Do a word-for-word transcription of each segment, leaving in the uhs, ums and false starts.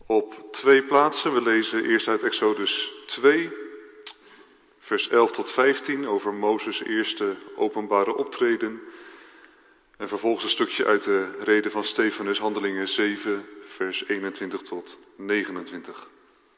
op twee plaatsen. We lezen eerst uit Exodus twee, vers elf tot vijftien, over Mozes' eerste openbare optreden. En vervolgens een stukje uit de reden van Stefanus, Handelingen zeven, vers eenentwintig tot negenentwintig.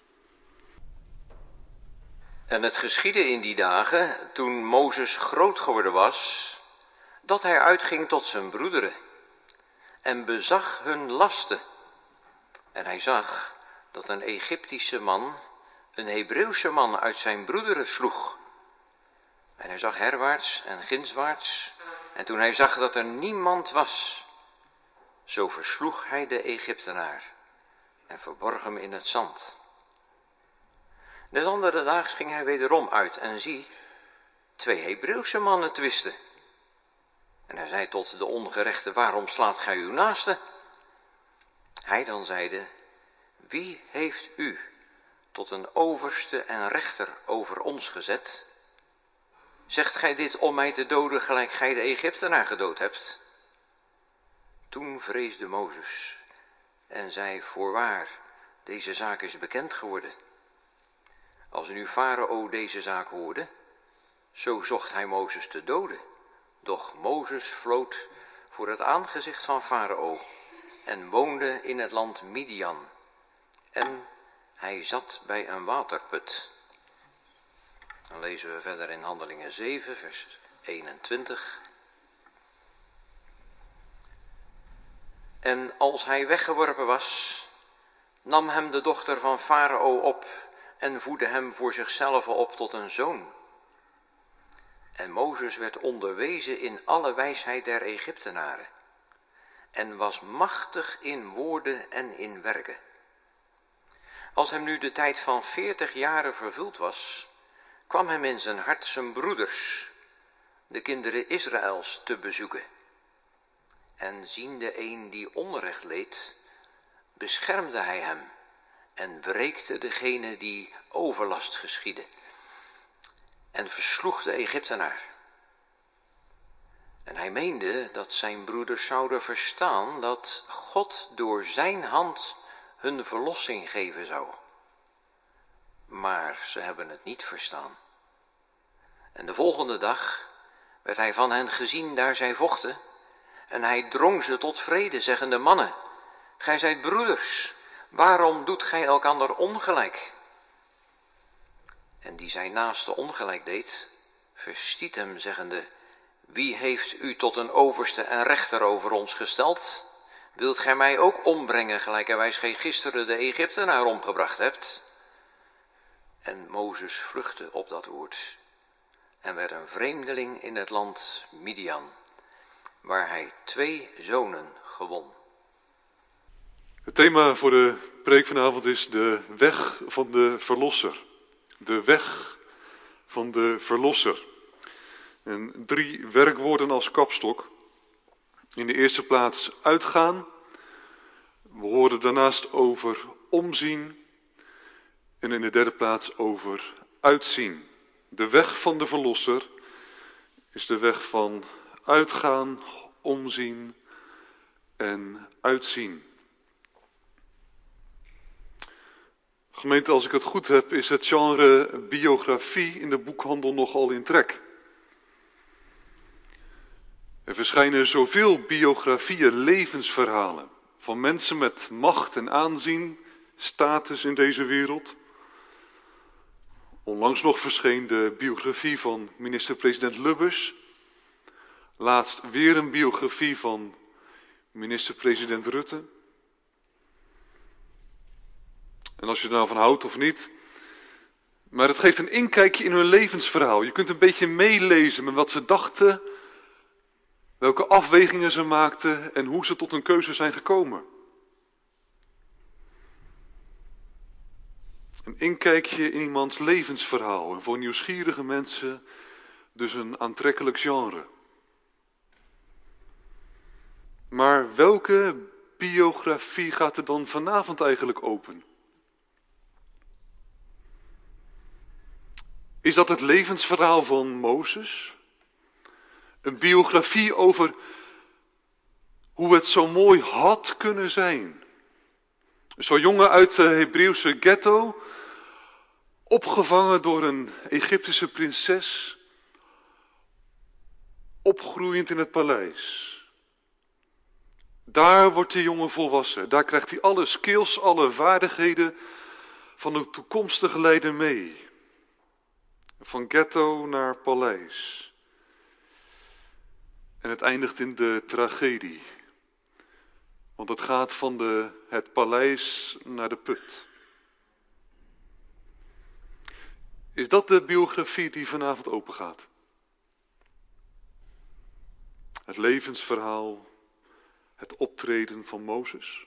En het geschiedde in die dagen, toen Mozes groot geworden was, dat hij uitging tot zijn broederen en bezag hun lasten. En hij zag dat een Egyptische man een Hebreeuwse man uit zijn broederen sloeg. En hij zag herwaarts en gindswaarts, en toen hij zag dat er niemand was, zo versloeg hij de Egyptenaar en verborg hem in het zand. Des andere daags ging hij wederom uit en zie, twee Hebreeuwse mannen twisten. En hij zei tot de ongerechte, waarom slaat gij uw naaste? Hij dan zeide, wie heeft u tot een overste en rechter over ons gezet? Zegt gij dit om mij te doden gelijk gij de Egyptenaar gedood hebt? Toen vreesde Mozes en zei, voorwaar, deze zaak is bekend geworden. Als nu Farao deze zaak hoorde, zo zocht hij Mozes te doden. Doch Mozes vlood voor het aangezicht van Farao en woonde in het land Midian. En hij zat bij een waterput. Dan lezen we verder in Handelingen zeven, vers eenentwintig. En als hij weggeworpen was, nam hem de dochter van Farao op en voedde hem voor zichzelf op tot een zoon. En Mozes werd onderwezen in alle wijsheid der Egyptenaren en was machtig in woorden en in werken. Als hem nu de tijd van veertig jaren vervuld was, kwam hem in zijn hart zijn broeders, de kinderen Israëls, te bezoeken. En ziende een die onrecht leed, beschermde hij hem en wreekte degene die overlast geschiedde en versloeg de Egyptenaar. En hij meende dat zijn broeders zouden verstaan dat God door zijn hand hun verlossing geven zou. Maar ze hebben het niet verstaan. En de volgende dag werd hij van hen gezien daar zij vochten. En hij drong ze tot vrede, zeggende, mannen, gij zijt broeders, waarom doet gij elkander ongelijk? En die zijn naaste ongelijk deed, verstiet hem, zeggende, wie heeft u tot een overste en rechter over ons gesteld? Wilt gij mij ook ombrengen, gelijkerwijs gij gisteren de Egyptenaar omgebracht hebt? En Mozes vluchtte op dat woord en werd een vreemdeling in het land Midian, waar hij twee zonen gewon. Het thema voor de preek vanavond is de weg van de verlosser. De weg van de verlosser. En drie werkwoorden als kapstok. In de eerste plaats uitgaan. We horen daarnaast over omzien. En in de derde plaats over uitzien. De weg van de verlosser is de weg van uitgaan, omzien en uitzien. Gemeente, als ik het goed heb, is het genre biografie in de boekhandel nogal in trek. Er verschijnen zoveel biografieën, levensverhalen van mensen met macht en aanzien, status in deze wereld. Onlangs nog verscheen de biografie van minister-president Lubbers. Laatst weer een biografie van minister-president Rutte. En als je er nou van houdt of niet. Maar het geeft een inkijkje in hun levensverhaal. Je kunt een beetje meelezen met wat ze dachten. Welke afwegingen ze maakten en hoe ze tot een keuze zijn gekomen. Een inkijkje in iemands levensverhaal. En voor nieuwsgierige mensen dus een aantrekkelijk genre. Maar welke biografie gaat er dan vanavond eigenlijk open? Is dat het levensverhaal van Mozes? Een biografie over hoe het zo mooi had kunnen zijn. Zo'n jongen uit de Hebreeuwse ghetto, opgevangen door een Egyptische prinses, opgroeiend in het paleis. Daar wordt die jongen volwassen. Daar krijgt hij alle skills, alle vaardigheden van een toekomstige leider mee. Van ghetto naar paleis. En het eindigt in de tragedie. Want het gaat van de, het paleis naar de put. Is dat de biografie die vanavond open gaat? Het levensverhaal, het optreden van Mozes?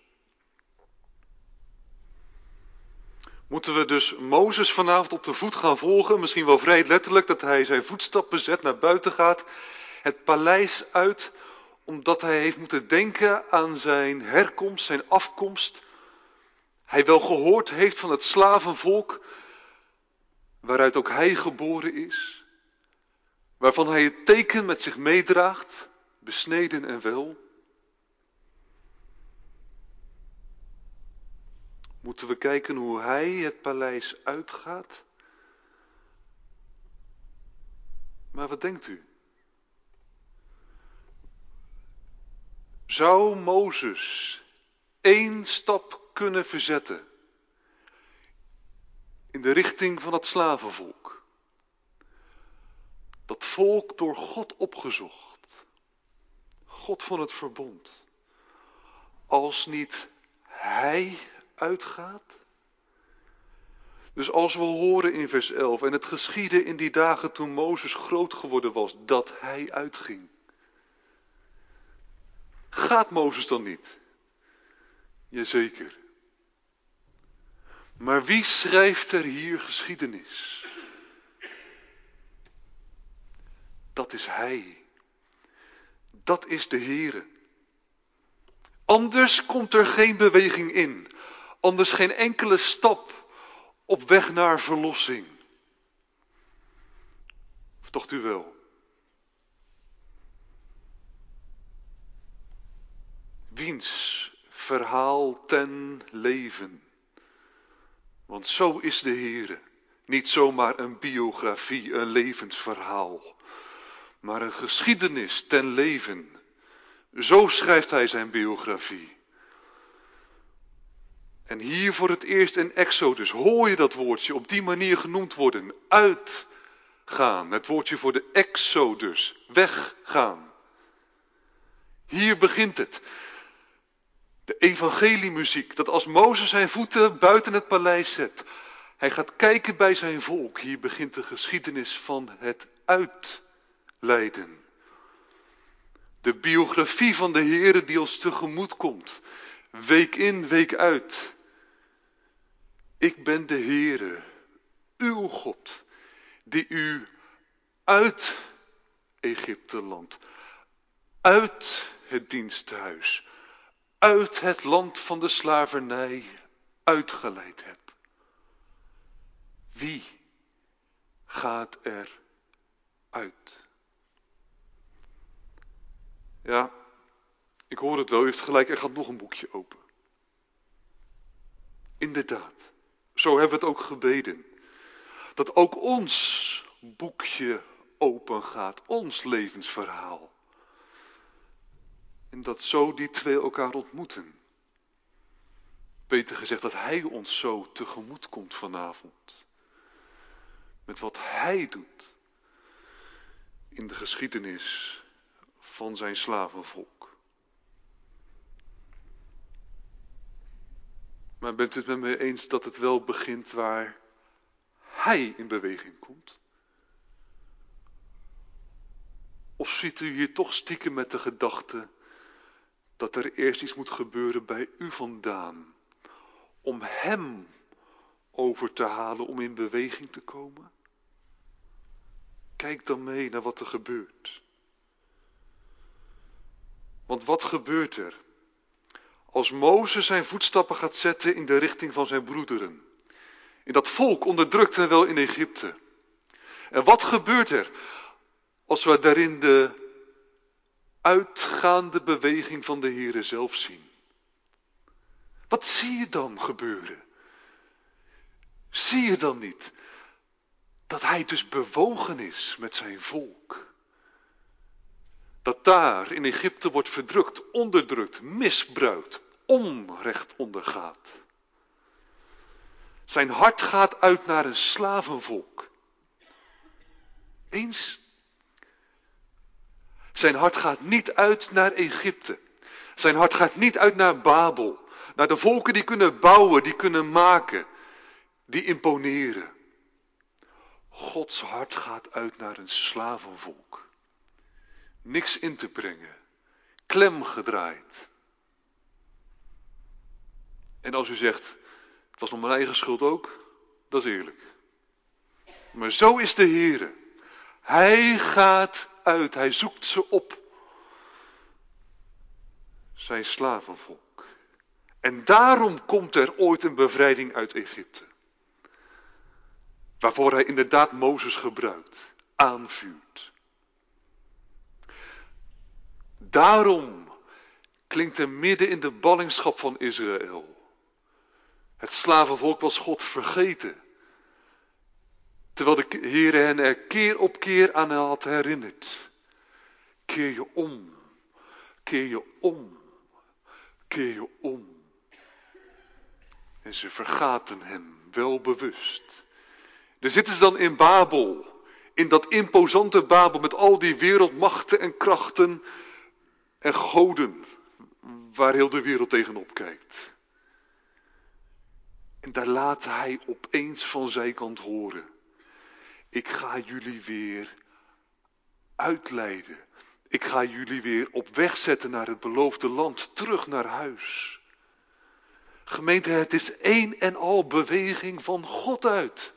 Moeten we dus Mozes vanavond op de voet gaan volgen? Misschien wel vrij letterlijk, dat hij zijn voetstappen zet, naar buiten gaat, het paleis uit, omdat hij heeft moeten denken aan zijn herkomst, zijn afkomst. Hij wel gehoord heeft van het slavenvolk, waaruit ook hij geboren is, waarvan hij het teken met zich meedraagt, besneden en wel. Moeten we kijken hoe hij het paleis uitgaat? Maar wat denkt u? Zou Mozes één stap kunnen verzetten in de richting van het slavenvolk? Dat volk door God opgezocht. God van het verbond. Als niet hij uitgaat? Dus als we horen in vers elf, en het geschiedde in die dagen toen Mozes groot geworden was, dat hij uitging. Gaat Mozes dan niet? Jazeker. Maar wie schrijft er hier geschiedenis? Dat is hij. Dat is de Heere. Anders komt er geen beweging in. Anders geen enkele stap op weg naar verlossing. Of dacht u wel? Wiens verhaal ten leven. Want zo is de Heere. Niet zomaar een biografie, een levensverhaal. Maar een geschiedenis ten leven. Zo schrijft hij zijn biografie. En hier voor het eerst in Exodus hoor je dat woordje op die manier genoemd worden. Uitgaan. Het woordje voor de Exodus. Weggaan. Hier begint het. De evangeliemuziek. Dat als Mozes zijn voeten buiten het paleis zet. Hij gaat kijken bij zijn volk. Hier begint de geschiedenis van het uitleiden. De biografie van de Heere die ons tegemoet komt. Week in, week uit. Ik ben de Heere, uw God, die u uit Egypteland, uit het diensthuis, uit het land van de slavernij uitgeleid heb. Wie gaat er uit? Ja, ik hoor het wel, u heeft gelijk, er gaat nog een boekje open. Inderdaad, zo hebben we het ook gebeden. Dat ook ons boekje open gaat, ons levensverhaal. En dat zo die twee elkaar ontmoeten. Beter gezegd, dat hij ons zo tegemoet komt vanavond. Met wat hij doet in de geschiedenis van zijn slavenvolk. Maar bent u het met me eens dat het wel begint waar hij in beweging komt? Of ziet u hier toch stiekem met de gedachte dat er eerst iets moet gebeuren bij u vandaan, om hem over te halen om in beweging te komen? Kijk dan mee naar wat er gebeurt. Want wat gebeurt er als Mozes zijn voetstappen gaat zetten in de richting van zijn broederen? In dat volk onderdrukt en wel in Egypte. En wat gebeurt er als we daarin de uitgaande beweging van de Heere zelf zien? Wat zie je dan gebeuren? Zie je dan niet dat hij dus bewogen is met zijn volk? Dat daar in Egypte wordt verdrukt, onderdrukt, misbruikt, onrecht ondergaat. Zijn hart gaat uit naar een slavenvolk. Eens. Zijn hart gaat niet uit naar Egypte. Zijn hart gaat niet uit naar Babel. Naar de volken die kunnen bouwen, die kunnen maken, die imponeren. Gods hart gaat uit naar een slavenvolk. Niks in te brengen. Klem gedraaid. En als u zegt, het was nog mijn eigen schuld ook, dat is eerlijk. Maar zo is de Heere. Hij gaat uit, hij zoekt ze op. Zijn slavenvolk. En daarom komt er ooit een bevrijding uit Egypte. Waarvoor hij inderdaad Mozes gebruikt, aanvuurt. Daarom klinkt er midden in de ballingschap van Israël. Het slavenvolk was God vergeten. Terwijl de Heere hen er keer op keer aan had herinnerd. Keer je om, keer je om, keer je om. En ze vergaten hem, wel bewust. Daar zitten ze dan in Babel, in dat imposante Babel met al die wereldmachten en krachten en goden, waar heel de wereld tegenop kijkt. En daar laat hij opeens van zijkant horen. Ik ga jullie weer uitleiden. Ik ga jullie weer op weg zetten naar het beloofde land, terug naar huis. Gemeente, het is één en al beweging van God uit.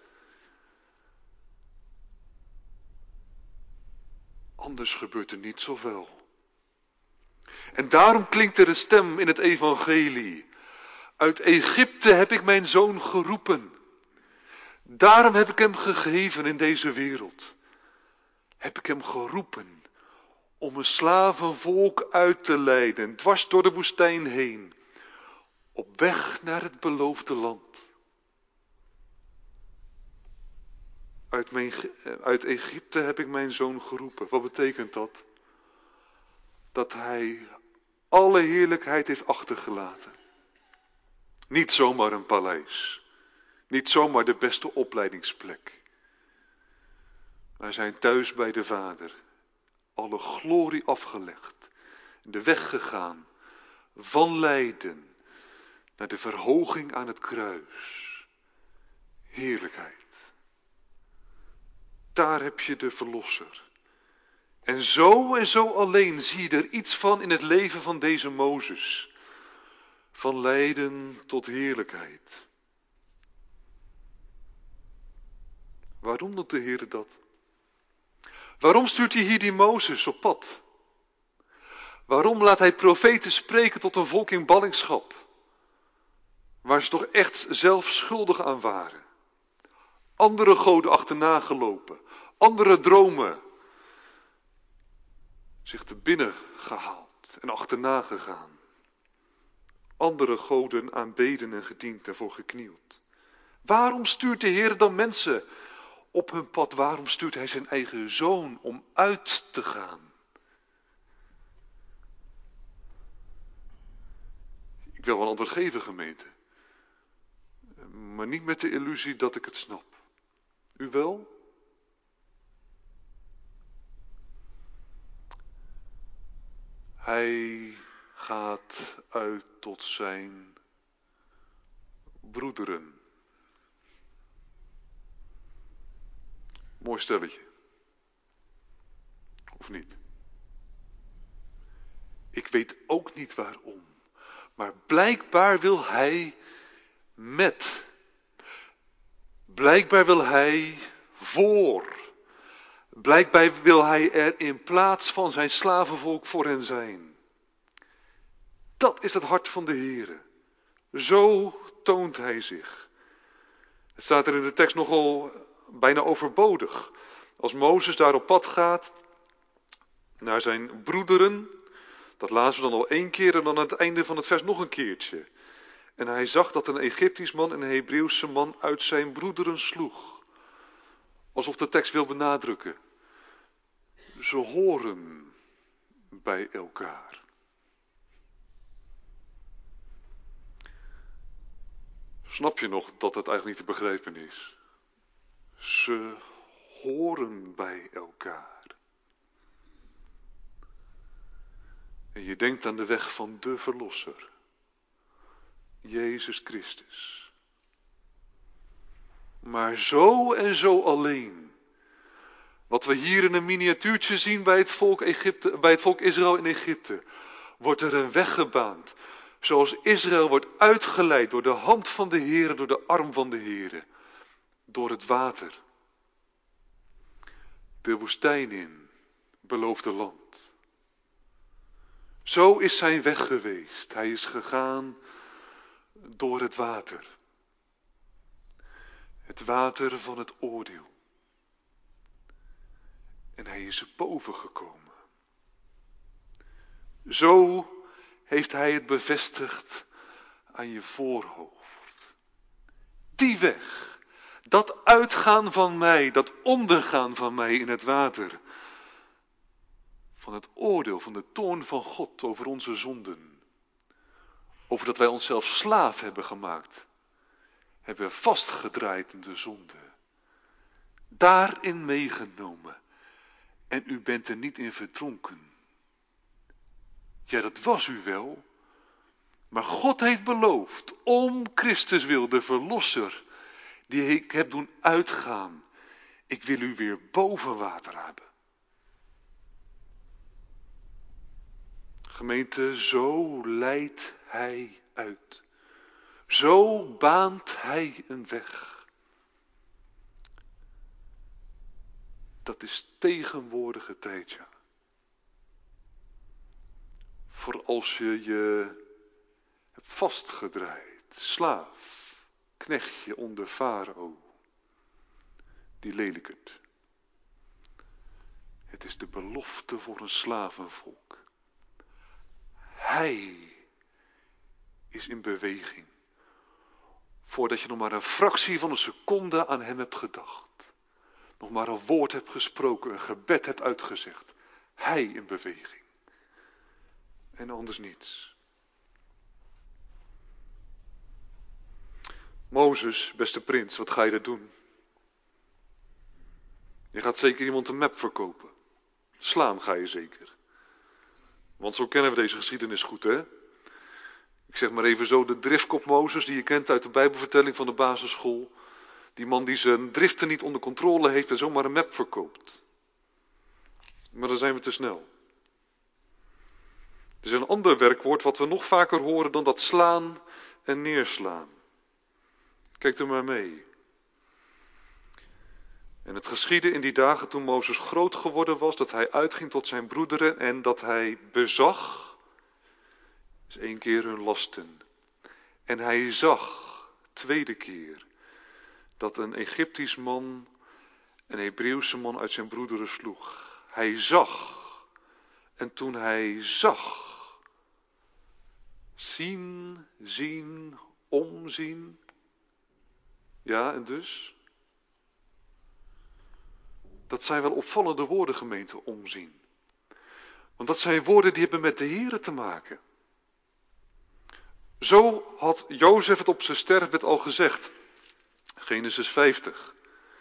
Anders gebeurt er niet zoveel. En daarom klinkt er een stem in het evangelie. Uit Egypte heb ik mijn zoon geroepen. Daarom heb ik hem gegeven in deze wereld. Heb ik hem geroepen om een slavenvolk uit te leiden, dwars door de woestijn heen. Op weg naar het beloofde land. Uit, mijn, uit Egypte heb ik mijn zoon geroepen. Wat betekent dat? Dat hij alle heerlijkheid heeft achtergelaten. Niet zomaar een paleis. Niet zomaar de beste opleidingsplek. Wij zijn thuis bij de Vader. Alle glorie afgelegd. De weg gegaan. Van lijden naar de verhoging aan het kruis. Heerlijkheid. Daar heb je de Verlosser. En zo en zo alleen zie je er iets van in het leven van deze Mozes. Van lijden tot heerlijkheid. Waarom doet de Heer dat? Waarom stuurt hij hier die Mozes op pad? Waarom laat hij profeten spreken tot een volk in ballingschap? Waar ze toch echt zelf schuldig aan waren. Andere goden achterna gelopen. Andere dromen. Zich te binnen gehaald en achterna gegaan. Andere goden aanbeden en gediend en voor geknield. Waarom stuurt de Heer dan mensen op hun pad? Waarom stuurt hij zijn eigen zoon om uit te gaan? Ik wil wel een antwoord geven, gemeente. Maar niet met de illusie dat ik het snap. U wel? Hij gaat uit tot zijn broederen. Mooi stelletje. Of niet? Ik weet ook niet waarom. Maar blijkbaar wil hij met. Blijkbaar wil hij voor. Blijkbaar wil hij er in plaats van zijn slavenvolk voor hen zijn. Dat is het hart van de Heere. Zo toont hij zich. Het staat er in de tekst nogal bijna overbodig. Als Mozes daar op pad gaat naar zijn broederen, dat lazen we dan al één keer en dan aan het einde van het vers nog een keertje. En hij zag dat een Egyptisch man een Hebreeuwse man uit zijn broederen sloeg. Alsof de tekst wil benadrukken. Ze horen bij elkaar. Snap je nog dat het eigenlijk niet te begrijpen is? Ze horen bij elkaar. En je denkt aan de weg van de Verlosser. Jezus Christus. Maar zo en zo alleen. Wat we hier in een miniatuurtje zien bij het volk, Egypte, bij het volk Israël in Egypte. Wordt er een weg gebaand. Zoals Israël wordt uitgeleid door de hand van de Heere, door de arm van de Heere. Door het water. De woestijn in, beloofde land. Zo is zijn weg geweest. Hij is gegaan door het water. Het water van het oordeel. En hij is er boven gekomen. Zo heeft hij het bevestigd aan je voorhoofd. Die weg, dat uitgaan van mij, dat ondergaan van mij in het water. Van het oordeel, van de toorn van God over onze zonden. Over dat wij onszelf slaaf hebben gemaakt. Hebben vastgedraaid in de zonde. Daarin meegenomen. En u bent er niet in verdronken. Ja, dat was u wel. Maar God heeft beloofd, om Christus wil, de Verlosser, die ik heb doen uitgaan. Ik wil u weer boven water hebben. Gemeente, zo leidt hij uit. Zo baant hij een weg. Dat is tegenwoordige tijd, ja. Voor als je je hebt vastgedraaid, slaaf, knechtje onder Farao, die lelijkert. Het is de belofte voor een slavenvolk. Hij is in beweging. Voordat je nog maar een fractie van een seconde aan hem hebt gedacht. Nog maar een woord hebt gesproken, een gebed hebt uitgezegd. Hij in beweging. En anders niets. Mozes, beste prins, wat ga je er doen? Je gaat zeker iemand een map verkopen. Slaan ga je zeker. Want zo kennen we deze geschiedenis goed, hè? Ik zeg maar even zo, de driftkop Mozes, die je kent uit de Bijbelvertelling van de basisschool. Die man die zijn driften niet onder controle heeft en zomaar een map verkoopt. Maar dan zijn we te snel. Er is een ander werkwoord wat we nog vaker horen dan dat slaan en neerslaan. Kijk er maar mee. En het geschiedde in die dagen toen Mozes groot geworden was, dat hij uitging tot zijn broederen en dat hij bezag, dus één keer hun lasten. En hij zag, tweede keer, dat een Egyptisch man een Hebreeuwse man uit zijn broederen sloeg. Hij zag. En toen hij zag, zien, zien, omzien. Ja, en dus? Dat zijn wel opvallende woorden, gemeente, omzien. Want dat zijn woorden die hebben met de Here te maken. Zo had Jozef het op zijn sterfbed al gezegd. Genesis vijftig.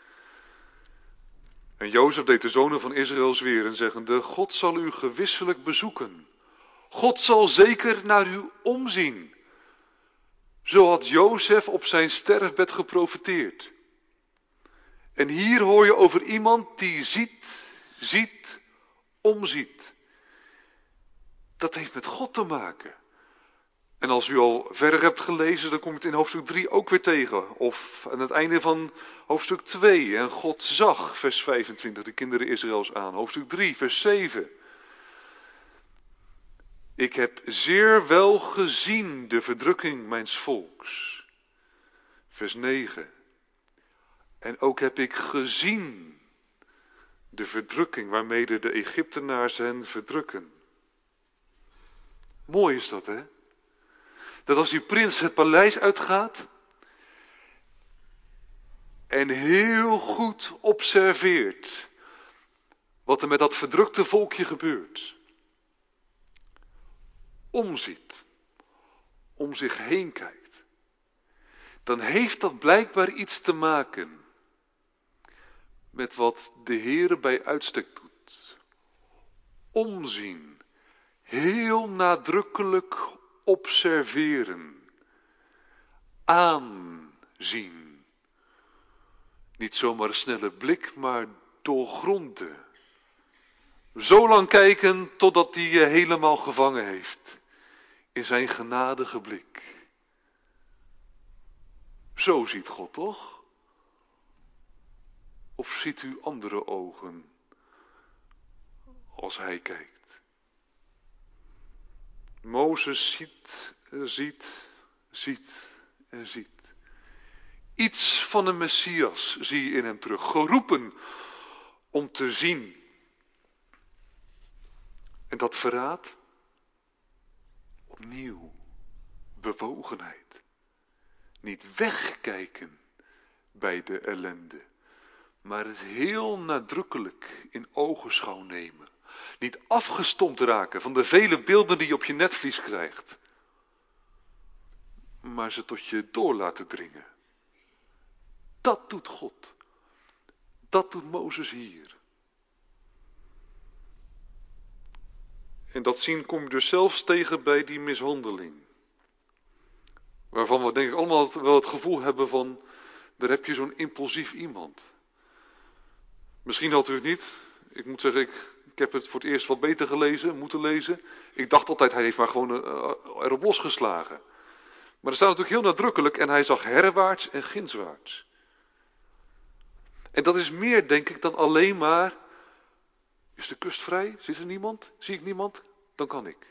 En Jozef deed de zonen van Israël zweren, zeggende: God zal u gewisselijk bezoeken. God zal zeker naar u omzien. Zo had Jozef op zijn sterfbed geprofeteerd. En hier hoor je over iemand die ziet, ziet, omziet. Dat heeft met God te maken. En als u al verder hebt gelezen, dan kom je het in hoofdstuk drie ook weer tegen. Of aan het einde van hoofdstuk twee. En God zag, vers vijfentwintig, de kinderen Israëls aan. Hoofdstuk drie, vers zeven. Ik heb zeer wel gezien de verdrukking mijns volks. Vers negen. En ook heb ik gezien de verdrukking waarmede de Egyptenaars hen verdrukken. Mooi is dat, hè? Dat als die prins het paleis uitgaat en heel goed observeert wat er met dat verdrukte volkje gebeurt, omziet, om zich heen kijkt, dan heeft dat blijkbaar iets te maken met wat de Heere bij uitstek doet. Omzien, heel nadrukkelijk observeren, aanzien. Niet zomaar een snelle blik, maar doorgronden. Zo lang kijken totdat hij je helemaal gevangen heeft in zijn genadige blik. Zo ziet God toch? Of ziet u andere ogen als hij kijkt? Mozes ziet, ziet, ziet en ziet. Iets van een Messias zie je in hem terug, geroepen om te zien. En dat verraadt opnieuw bewogenheid. Niet wegkijken bij de ellende, maar het heel nadrukkelijk in ogenschouw nemen. Niet afgestompt raken van de vele beelden die je op je netvlies krijgt, maar ze tot je door laten dringen. Dat doet God. Dat doet Mozes hier. En dat zien kom je dus zelfs tegen bij die mishandeling. Waarvan we denk ik allemaal wel het gevoel hebben van, daar heb je zo'n impulsief iemand. Misschien had u het niet. Ik moet zeggen, ik, ik heb het voor het eerst wat beter gelezen, moeten lezen. Ik dacht altijd, hij heeft maar gewoon uh, erop losgeslagen. Maar er staat natuurlijk heel nadrukkelijk, en hij zag herwaarts en gindswaarts. En dat is meer, denk ik, dan alleen maar, is de kust vrij? Zit er niemand? Zie ik niemand? Dan kan ik.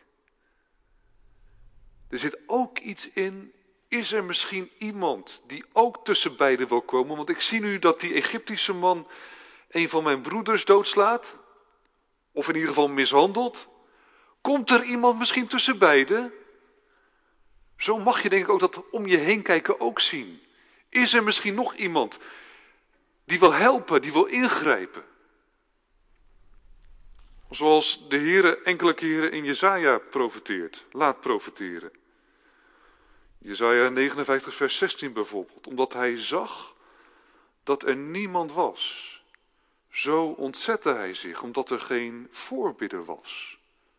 Er zit ook iets in, is er misschien iemand die ook tussen beiden wil komen? Want ik zie nu dat die Egyptische man een van mijn broeders doodslaat. Of in ieder geval mishandelt. Komt er iemand misschien tussen beiden? Zo mag je denk ik ook dat om je heen kijken ook zien. Is er misschien nog iemand die wil helpen, die wil ingrijpen? Zoals de Heere enkele keren in Jesaja profeteert, laat profeteren. Jesaja negenenvijftig vers zestien bijvoorbeeld. Omdat hij zag dat er niemand was. Zo ontzette hij zich, omdat er geen voorbidder was.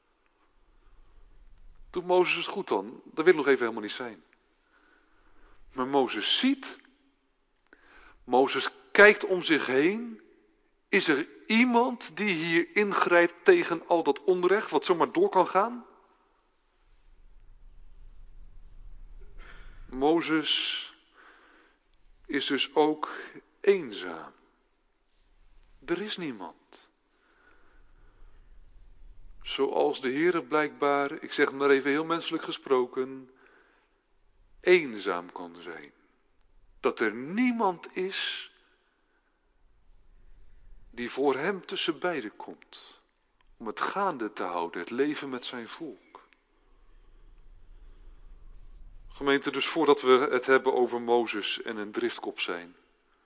Doet Mozes het goed dan? Dat wil nog even helemaal niet zijn. Maar Mozes ziet. Mozes kijkt om zich heen. Is er iemand die hier ingrijpt tegen al dat onrecht, wat zomaar door kan gaan? Mozes is dus ook eenzaam. Er is niemand. Zoals de Heere blijkbaar, ik zeg het maar even heel menselijk gesproken, eenzaam kan zijn. Dat er niemand is die voor hem tussen beiden komt. Om het gaande te houden, het leven met zijn volk. Gemeente, dus voordat we het hebben over Mozes en een driftkop zijn.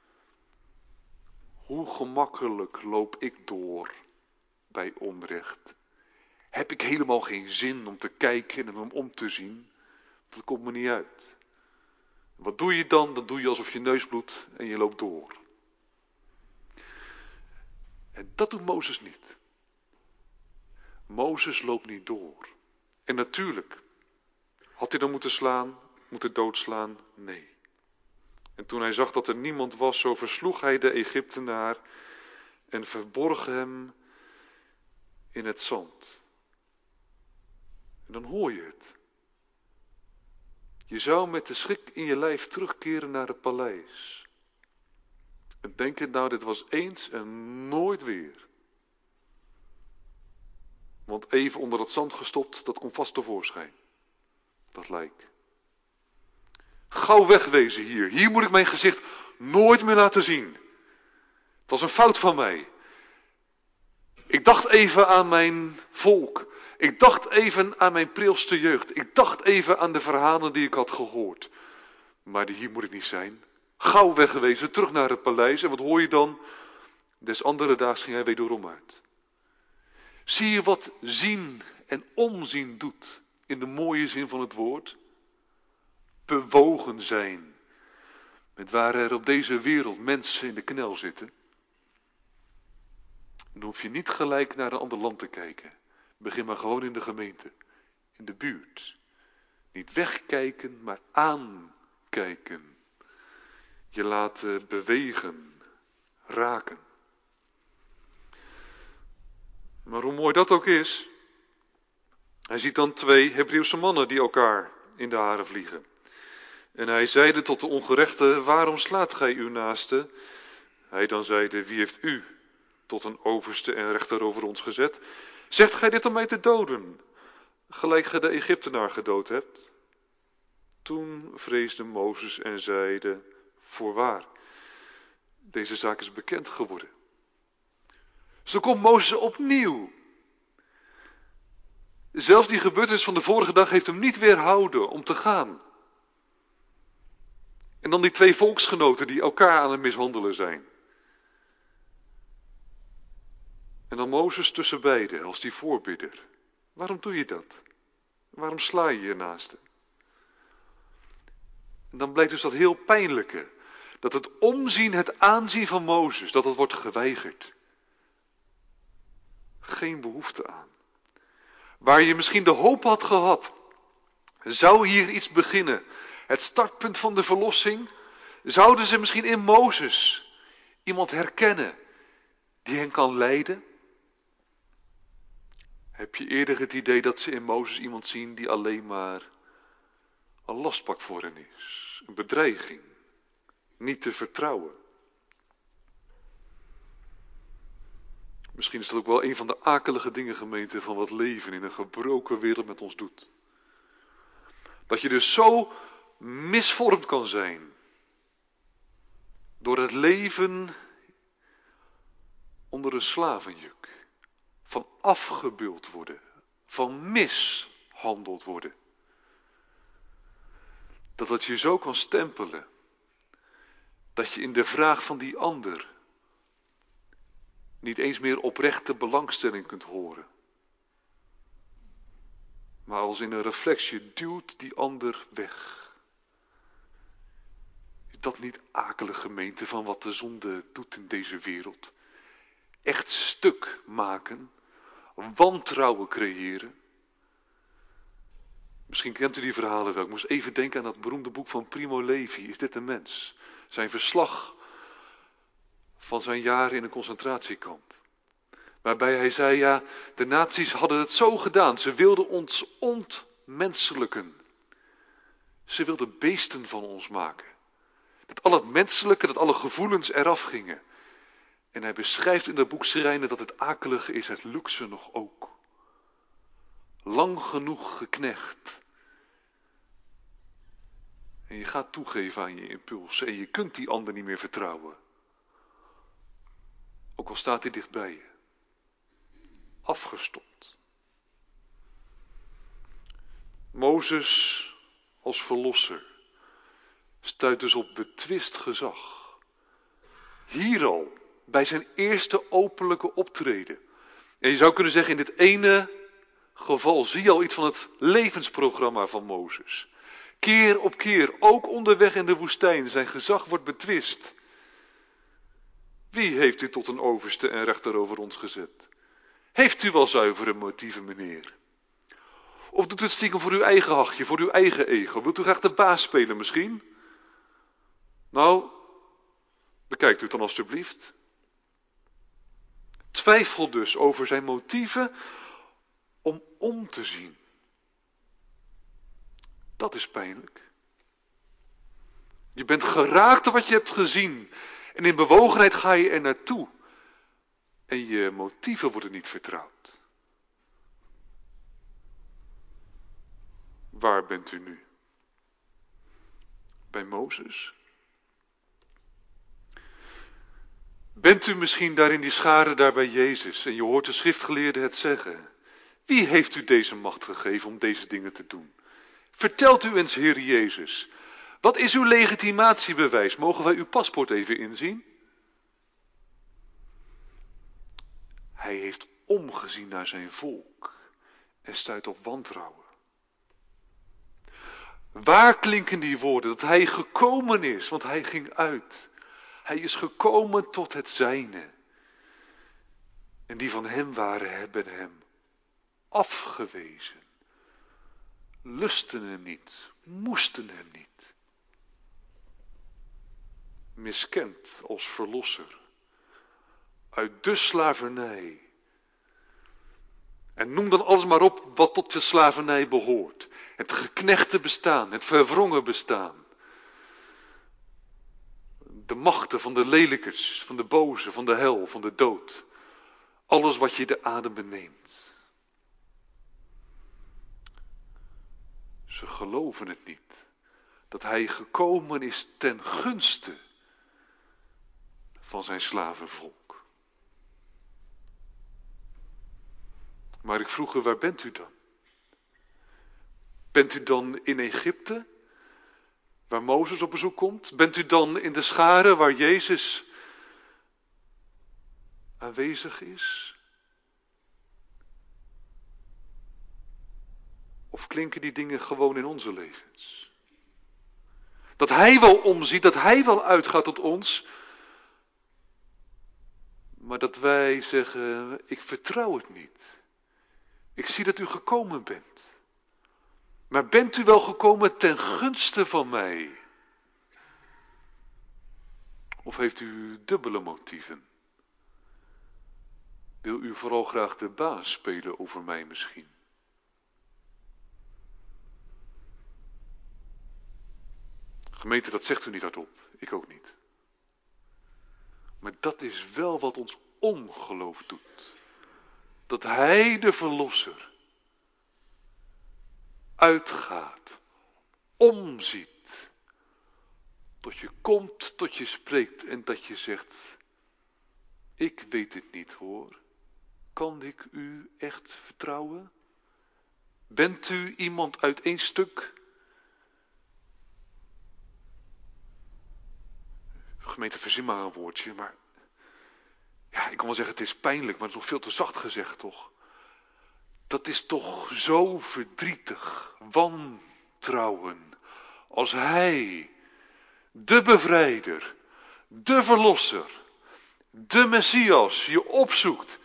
Hoe gemakkelijk loop ik door bij onrecht? Heb ik helemaal geen zin om te kijken en om om te zien? Dat komt me niet uit. Wat doe je dan? Dan doe je alsof je neus bloedt en je loopt door. En dat doet Mozes niet. Mozes loopt niet door. En natuurlijk, had hij dan moeten slaan, moeten doodslaan? Nee. En toen hij zag dat er niemand was, zo versloeg hij de Egyptenaar en verborg hem in het zand. En dan hoor je het. Je zou met de schrik in je lijf terugkeren naar het paleis. En denken, nou dit was eens en nooit weer. Want even onder het zand gestopt, dat komt vast tevoorschijn. Dat lijkt. Gauw wegwezen hier. Hier moet ik mijn gezicht nooit meer laten zien. Het was een fout van mij. Ik dacht even aan mijn volk. Ik dacht even aan mijn prilste jeugd. Ik dacht even aan de verhalen die ik had gehoord. Maar hier moet ik niet zijn. Gauw weggewezen, terug naar het paleis. En wat hoor je dan? Des andere daags ging hij wederom uit. Zie je wat zien en omzien doet in de mooie zin van het woord? Bewogen zijn. Met waar er op deze wereld mensen in de knel zitten. Dan hoef je niet gelijk naar een ander land te kijken. Begin maar gewoon in de gemeente. In de buurt. Niet wegkijken, maar aankijken. Je laten bewegen. Raken. Maar hoe mooi dat ook is. Hij ziet dan twee Hebreeuwse mannen die elkaar in de haren vliegen. En hij zeide tot de ongerechte, waarom slaat gij uw naaste? Hij dan zeide, wie heeft u tot een overste en rechter over ons gezet? Zegt gij dit om mij te doden, gelijk gij de Egyptenaar gedood hebt? Toen vreesde Mozes en zeide, voorwaar, deze zaak is bekend geworden. Zo komt Mozes opnieuw. Zelfs die gebeurtenis van de vorige dag heeft hem niet weerhouden om te gaan. En dan die twee volksgenoten die elkaar aan het mishandelen zijn. En dan Mozes tussen beiden als die voorbidder. Waarom doe je dat? Waarom sla je je naaste? En dan blijkt dus dat heel pijnlijke. Dat het omzien, het aanzien van Mozes, dat dat wordt geweigerd. Geen behoefte aan. Waar je misschien de hoop had gehad. Zou hier iets beginnen? Het startpunt van de verlossing? Zouden ze misschien in Mozes iemand herkennen die hen kan leiden? Heb je eerder het idee dat ze in Mozes iemand zien die alleen maar een lastpak voor hen is? Een bedreiging. Niet te vertrouwen. Misschien is dat ook wel een van de akelige dingen, gemeente, van wat leven in een gebroken wereld met ons doet. Dat je dus zo misvormd kan zijn. Door het leven onder een slavenjuk. Van afgebeuld worden. Van mishandeld worden. Dat het je zo kan stempelen. Dat je in de vraag van die ander niet eens meer oprechte belangstelling kunt horen. Maar als in een reflex, je duwt die ander weg. Is dat niet akelig, gemeente, van wat de zonde doet in deze wereld? Echt stuk maken. Wantrouwen creëren. Misschien kent u die verhalen wel. Ik moest even denken aan dat beroemde boek van Primo Levi. Is dit een mens? Zijn verslag van zijn jaren in een concentratiekamp. Waarbij hij zei, ja, de nazi's hadden het zo gedaan. Ze wilden ons ontmenselijken. Ze wilden beesten van ons maken. Dat al het menselijke, dat alle gevoelens eraf gingen. En hij beschrijft in dat boek schrijnend dat het akelige is, het luxe nog ook. Lang genoeg geknecht. En je gaat toegeven aan je impuls. En je kunt die ander niet meer vertrouwen. Ook al staat hij dichtbij je. Afgestopt. Mozes als verlosser stuit dus op betwist gezag. Hier al, bij zijn eerste openlijke optreden. En je zou kunnen zeggen, in dit ene geval zie je al iets van het levensprogramma van Mozes. Keer op keer, ook onderweg in de woestijn, zijn gezag wordt betwist. Wie heeft u tot een overste en rechter over ons gezet? Heeft u wel zuivere motieven, meneer? Of doet u het stiekem voor uw eigen hachje, voor uw eigen ego? Wilt u graag de baas spelen misschien? Nou, bekijkt u het dan alstublieft. Twijfel dus over zijn motieven om om te zien. Dat is pijnlijk. Je bent geraakt door wat je hebt gezien. En in bewogenheid ga je er naartoe. En je motieven worden niet vertrouwd. Waar bent u nu? Bij Mozes? Bent u misschien daar in die scharen daar bij Jezus en je hoort de schriftgeleerden het zeggen? Wie heeft u deze macht gegeven om deze dingen te doen? Vertelt u eens, Heer Jezus. Wat is uw legitimatiebewijs? Mogen wij uw paspoort even inzien? Hij heeft omgezien naar zijn volk en stuit op wantrouwen. Waar klinken die woorden? Dat hij gekomen is, want hij ging uit. Hij is gekomen tot het zijne. En die van hem waren, hebben hem afgewezen. Lusten hem niet, moesten hem niet. Miskend als verlosser. Uit de slavernij. En noem dan alles maar op wat tot de slavernij behoort. Het geknechte bestaan, het verwrongen bestaan. De machten van de lelijkers, van de boze, van de hel, van de dood. Alles wat je de adem beneemt. Ze geloven het niet. Dat hij gekomen is ten gunste van zijn slavenvolk. Maar ik vroeg u, waar bent u dan? Bent u dan in Egypte, waar Mozes op bezoek komt? Bent u dan in de scharen waar Jezus aanwezig is? Of klinken die dingen gewoon in onze levens? Dat hij wel omziet, dat hij wel uitgaat tot ons, maar dat wij zeggen, ik vertrouw het niet. Ik zie dat u gekomen bent. Maar bent u wel gekomen ten gunste van mij? Of heeft u dubbele motieven? Wil u vooral graag de baas spelen over mij misschien? Gemeente, dat zegt u niet hardop. Ik ook niet. Maar dat is wel wat ons ongeloof doet. Dat hij, de verlosser, uitgaat, omziet, tot je komt, tot je spreekt en dat je zegt, ik weet het niet hoor, kan ik u echt vertrouwen? Bent u iemand uit één stuk? Gemeente, verzin maar een woordje, maar ja, ik kan wel zeggen het is pijnlijk, maar het is nog veel te zacht gezegd toch? Dat is toch zo verdrietig, wantrouwen, als hij, de bevrijder, de verlosser, de Messias, je opzoekt.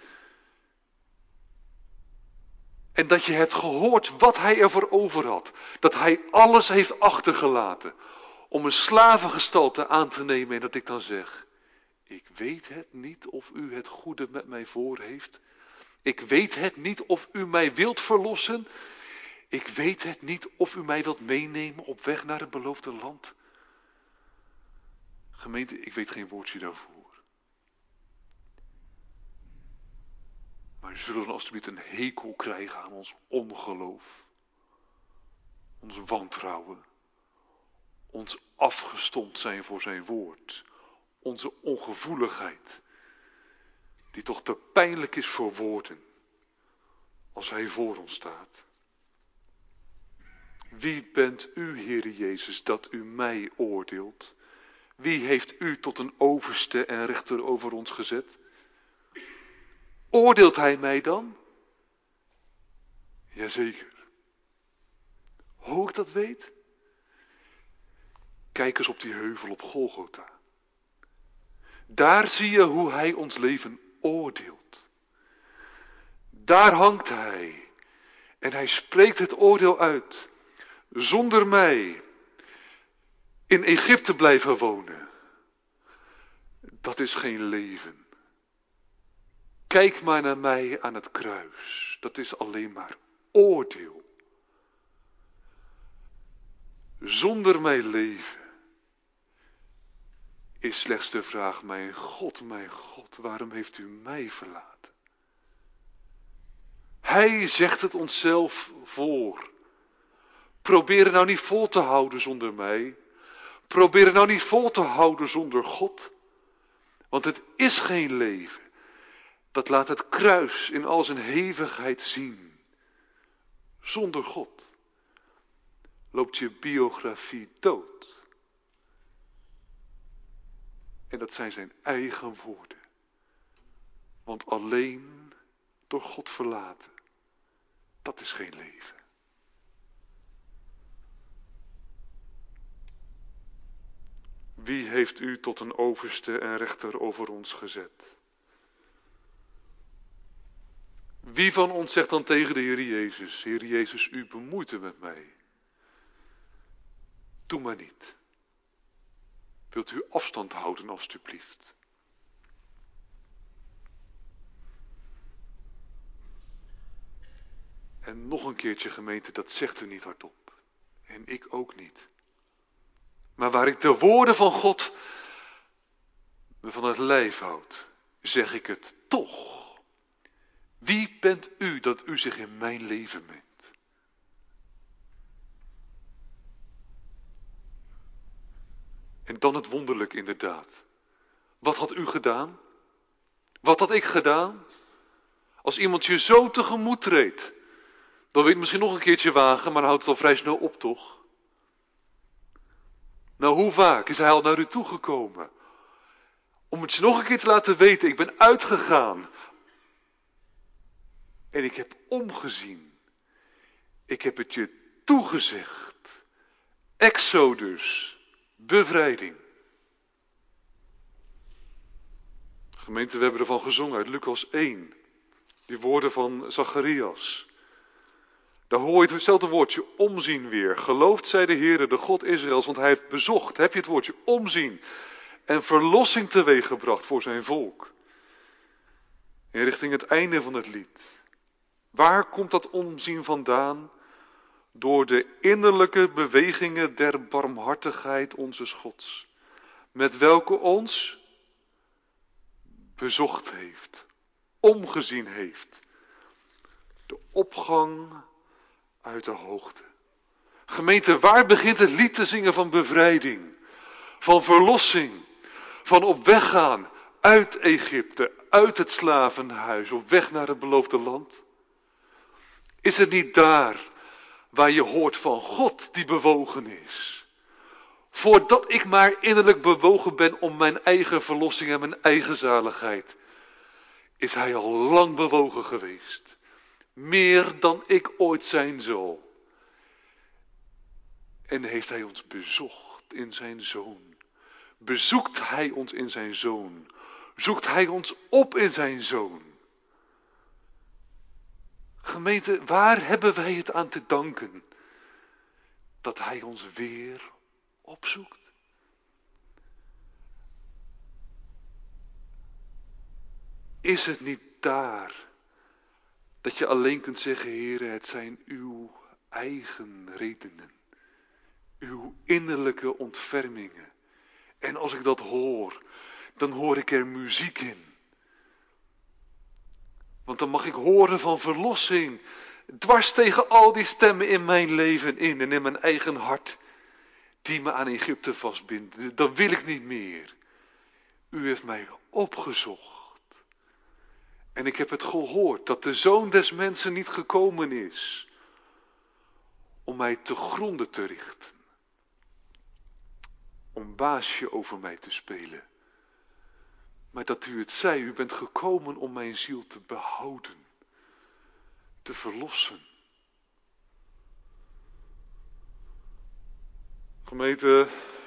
En dat je hebt gehoord wat hij ervoor over had. Dat hij alles heeft achtergelaten om een slavengestalte aan te nemen. En dat ik dan zeg, ik weet het niet of u het goede met mij voor heeft. Ik weet het niet of u mij wilt verlossen. Ik weet het niet of u mij wilt meenemen op weg naar het beloofde land. Gemeente, ik weet geen woordje daarvoor. Maar zullen we dan alsjeblieft een hekel krijgen aan ons ongeloof. Ons wantrouwen. Ons afgestompt zijn voor zijn woord. Onze ongevoeligheid. Die toch te pijnlijk is voor woorden. Als hij voor ons staat. Wie bent u, Heere Jezus, dat u mij oordeelt? Wie heeft u tot een overste en rechter over ons gezet? Oordeelt hij mij dan? Jazeker. Hoe ik dat weet? Kijk eens op die heuvel op Golgotha. Daar zie je hoe hij ons leven oordeelt. Daar hangt hij. En hij spreekt het oordeel uit. Zonder mij in Egypte blijven wonen. Dat is geen leven. Kijk maar naar mij aan het kruis. Dat is alleen maar oordeel. Zonder mij leven is slechts de vraag, mijn God, mijn God, waarom heeft u mij verlaten? Hij zegt het onszelf voor. Probeer het nou niet vol te houden zonder mij. Probeer het nou niet vol te houden zonder God. Want het is geen leven. Dat laat het kruis in al zijn hevigheid zien. Zonder God loopt je biografie dood. En dat zijn zijn eigen woorden. Want alleen door God verlaten, dat is geen leven. Wie heeft u tot een overste en rechter over ons gezet? Wie van ons zegt dan tegen de Heer Jezus, Heer Jezus, u bemoeit u met mij. Doe maar niet. Wilt u afstand houden alstublieft? En nog een keertje gemeente, dat zegt u niet hardop. En ik ook niet. Maar waar ik de woorden van God me van het lijf houd, zeg ik het toch. Wie bent u dat u zich in mijn leven mengt? En dan het wonderlijk inderdaad. Wat had u gedaan? Wat had ik gedaan? Als iemand je zo tegemoet treedt, dan wil je het misschien nog een keertje wagen, maar dan houdt het al vrij snel op, toch? Nou, hoe vaak is hij al naar u toegekomen? Om het je nog een keer te laten weten, ik ben uitgegaan. En ik heb omgezien. Ik heb het je toegezegd. Exodus, bevrijding. Gemeente, we hebben ervan gezongen uit Lucas één. Die woorden van Zacharias. Daar hoor je hetzelfde woordje omzien weer. Geloofd zij de Heere, de God Israëls, want hij heeft bezocht. Heb je het woordje omzien en verlossing teweeggebracht voor zijn volk. In richting het einde van het lied. Waar komt dat omzien vandaan? Door de innerlijke bewegingen der barmhartigheid onzes Gods. Met welke ons bezocht heeft. Omgezien heeft. De opgang uit de hoogte. Gemeente, waar begint het lied te zingen van bevrijding? Van verlossing. Van op weg gaan uit Egypte, uit het slavenhuis, op weg naar het beloofde land? Is het niet daar waar je hoort van God die bewogen is? Voordat ik maar innerlijk bewogen ben om mijn eigen verlossing en mijn eigen zaligheid, is hij al lang bewogen geweest. Meer dan ik ooit zijn zal. En heeft hij ons bezocht in zijn Zoon. Bezoekt hij ons in zijn Zoon. Zoekt hij ons op in zijn Zoon. Gemeente, waar hebben wij het aan te danken? Dat hij ons weer opzoekt. Is het niet daar dat je alleen kunt zeggen, Heere, het zijn uw eigen redenen. Uw innerlijke ontfermingen. En als ik dat hoor, dan hoor ik er muziek in. Want dan mag ik horen van verlossing. Dwars tegen al die stemmen in mijn leven in en in mijn eigen hart. Die me aan Egypte vastbinden. Dat wil ik niet meer. U heeft mij opgezocht. En ik heb het gehoord dat de Zoon des Mensen niet gekomen is. Om mij te gronden te richten. Om baasje over mij te spelen. Maar dat u het zei, u bent gekomen om mijn ziel te behouden. Te verlossen. Gemeente,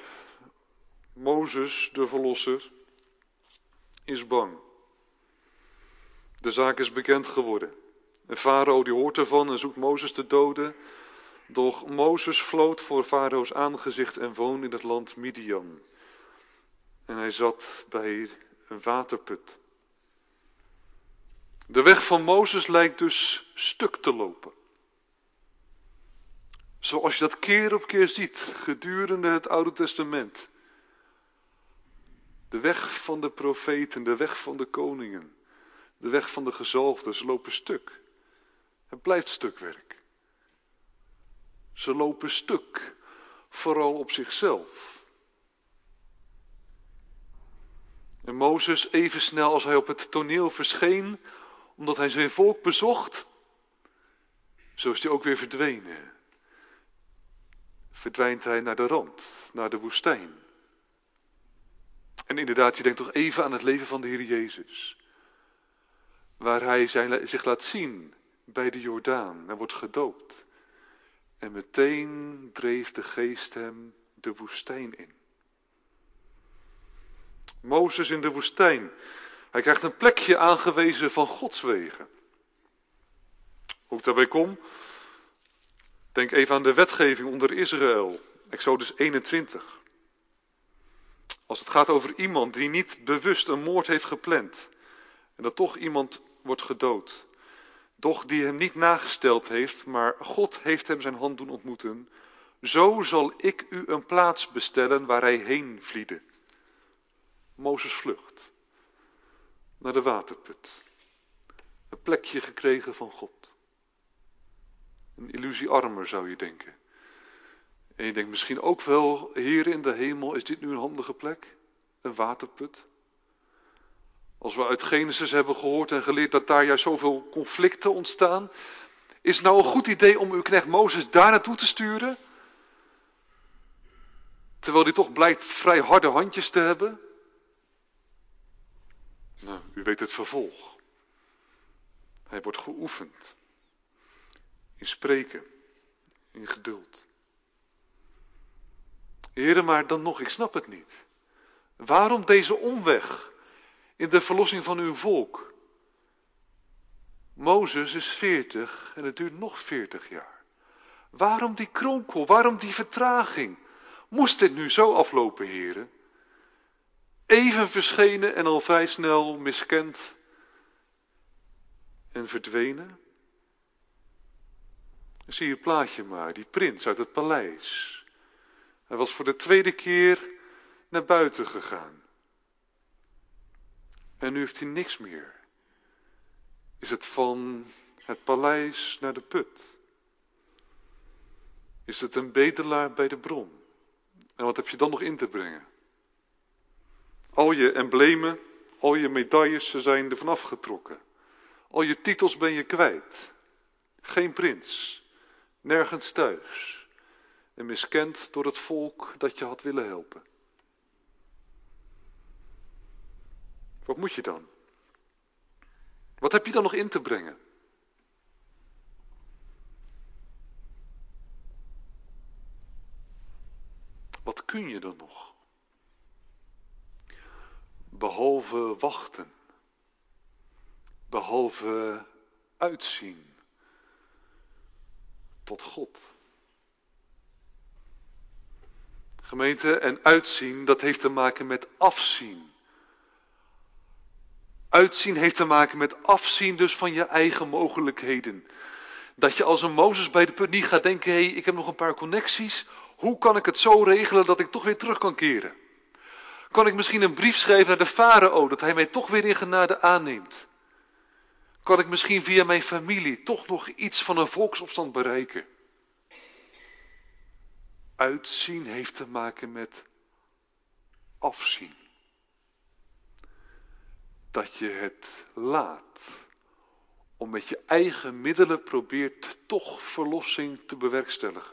Mozes, de verlosser, is bang. De zaak is bekend geworden. En Farao die hoort ervan en zoekt Mozes te doden. Doch Mozes vlood voor Farao's aangezicht en woonde in het land Midian. En hij zat bij een waterput. De weg van Mozes lijkt dus stuk te lopen. Zoals je dat keer op keer ziet gedurende het Oude Testament. De weg van de profeten, de weg van de koningen, de weg van de gezalfden, ze lopen stuk. Het blijft stukwerk. Ze lopen stuk, vooral op zichzelf. En Mozes, even snel als hij op het toneel verscheen, omdat hij zijn volk bezocht, Zo is hij ook weer verdwenen. Verdwijnt hij naar de rand, naar de woestijn. En inderdaad, je denkt toch even aan het leven van de Heer Jezus. Waar hij zijn, zich laat zien bij de Jordaan en wordt gedoopt. En meteen dreef de geest hem de woestijn in. Mozes in de woestijn. Hij krijgt een plekje aangewezen van Gods wegen. Hoe ik daarbij kom? Denk even aan de wetgeving onder Israël. Exodus eenentwintig. Als het gaat over iemand die niet bewust een moord heeft gepland. En dat toch iemand wordt gedood. Doch die hem niet nagesteld heeft, maar God heeft hem zijn hand doen ontmoeten. Zo zal ik u een plaats bestellen waar hij heen vliede. Mozes vlucht. Naar de waterput. Een plekje gekregen van God. Een illusie armer zou je denken. En je denkt misschien ook wel, Heer in de hemel, is dit nu een handige plek? Een waterput? Als we uit Genesis hebben gehoord en geleerd dat daar juist zoveel conflicten ontstaan. Is het nou een goed idee om uw knecht Mozes daar naartoe te sturen? Terwijl hij toch blijkt vrij harde handjes te hebben? Nou, u weet het vervolg. Hij wordt geoefend. In spreken. In geduld. Heren, maar dan nog, ik snap het niet. Waarom deze omweg in de verlossing van uw volk? Mozes is veertig en het duurt nog veertig jaar. Waarom die kronkel? Waarom die vertraging? Moest dit nu zo aflopen, heren? Even verschenen en al vrij snel miskend en verdwenen? Zie je het plaatje maar, die prins uit het paleis. Hij was voor de tweede keer naar buiten gegaan. En nu heeft hij niks meer. Is het van het paleis naar de put? Is het een bedelaar bij de bron? En wat heb je dan nog in te brengen? Al je emblemen, al je medailles, ze zijn er vanaf getrokken. Al je titels ben je kwijt. Geen prins. Nergens thuis. En miskend door het volk dat je had willen helpen. Wat moet je dan? Wat heb je dan nog in te brengen? Wat kun je dan nog? Behalve wachten. Behalve uitzien. Tot God. Gemeente, en uitzien, dat heeft te maken met afzien. Uitzien heeft te maken met afzien dus van je eigen mogelijkheden. Dat je als een Mozes bij de put niet gaat denken, hé, hey, ik heb nog een paar connecties. Hoe kan ik het zo regelen dat ik toch weer terug kan keren? Kan ik misschien een brief schrijven naar de farao, dat hij mij toch weer in genade aanneemt? Kan ik misschien via mijn familie toch nog iets van een volksopstand bereiken? Uitzien heeft te maken met afzien. Dat je het laat om met je eigen middelen probeert toch verlossing te bewerkstelligen.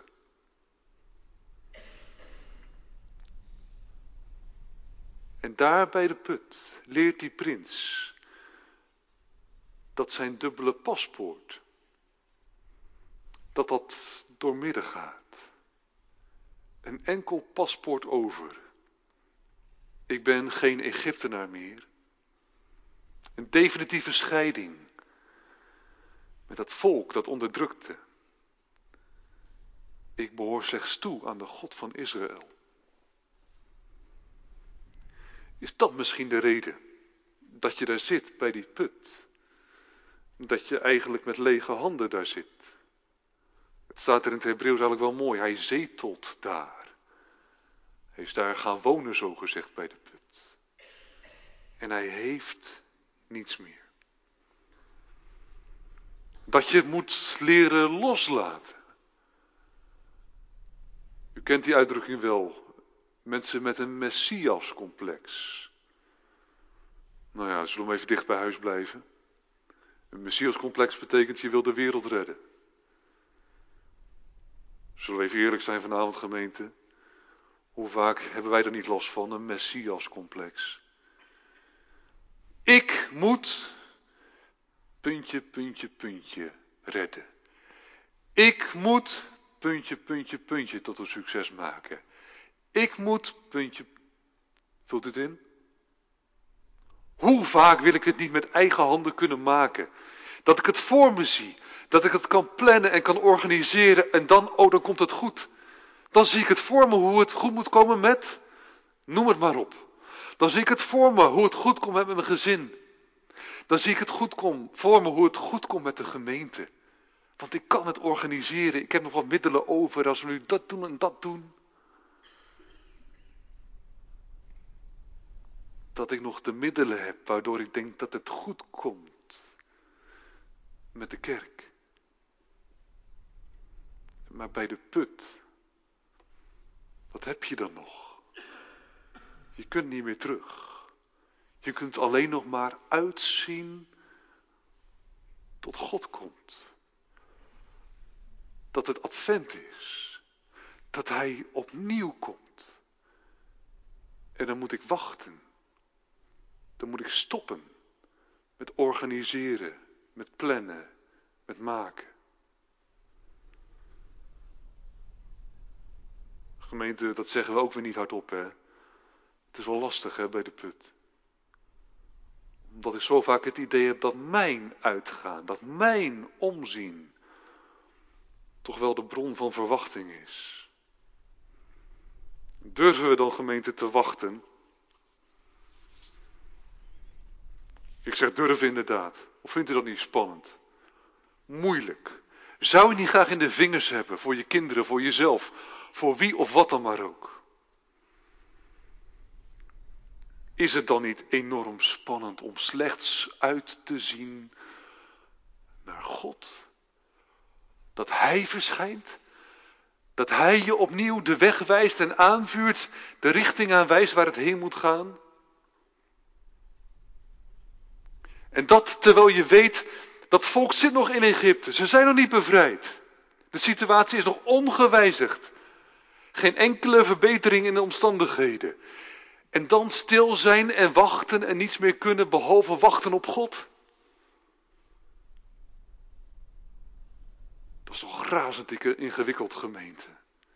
En daar bij de put leert die prins dat zijn dubbele paspoort, dat dat doormidden gaat. Een enkel paspoort over. Ik ben geen Egyptenaar meer. Een definitieve scheiding met dat volk dat onderdrukte. Ik behoor slechts toe aan de God van Israël. Is dat misschien de reden dat je daar zit bij die put? Dat je eigenlijk met lege handen daar zit. Het staat er in het Hebreeuws eigenlijk wel mooi. Hij zetelt daar. Hij is daar gaan wonen, zo gezegd, bij de put. En hij heeft niets meer. Dat je het moet leren loslaten. U kent die uitdrukking wel. Mensen met een Messias-complex. Nou ja, zullen we even dicht bij huis blijven. Een Messias-complex betekent je wil de wereld redden. Zullen we even eerlijk zijn vanavond, gemeente? Hoe vaak hebben wij er niet last van? Een Messias-complex. Ik moet, puntje, puntje, puntje, redden. Ik moet, puntje, puntje, puntje, tot een succes maken. Ik moet, puntje, vult het in? Hoe vaak wil ik het niet met eigen handen kunnen maken? Dat ik het voor me zie. Dat ik het kan plannen en kan organiseren. En dan, oh, dan komt het goed. Dan zie ik het voor me hoe het goed moet komen met, noem het maar op. Dan zie ik het voor me hoe het goed komt met mijn gezin. Dan zie ik het goed kom, voor me hoe het goed komt met de gemeente. Want ik kan het organiseren. Ik heb nog wat middelen over als we nu dat doen en dat doen. Dat ik nog de middelen heb waardoor ik denk dat het goed komt met de kerk. Maar bij de put, wat heb je dan nog? Je kunt niet meer terug. Je kunt alleen nog maar uitzien tot God komt. Dat het advent is. Dat hij opnieuw komt. En dan moet ik wachten. Dan moet ik stoppen met organiseren, met plannen, met maken. Gemeente, dat zeggen we ook weer niet hardop, hè. Het is wel lastig, hè, bij de put. Omdat ik zo vaak het idee heb dat mijn uitgaan, dat mijn omzien, toch wel de bron van verwachting is. Durven we dan, gemeente, te wachten? Ik zeg durven inderdaad. Of vindt u dat niet spannend? Moeilijk. Zou je niet graag in de vingers hebben voor je kinderen, voor jezelf, voor wie of wat dan maar ook? Is het dan niet enorm spannend om slechts uit te zien naar God? Dat Hij verschijnt? Dat Hij je opnieuw de weg wijst en aanvuurt, de richting aanwijst waar het heen moet gaan? En dat terwijl je weet, dat volk zit nog in Egypte. Ze zijn nog niet bevrijd. De situatie is nog ongewijzigd. Geen enkele verbetering in de omstandigheden. En dan stil zijn en wachten en niets meer kunnen behalve wachten op God. Dat is toch razend ingewikkeld, gemeente.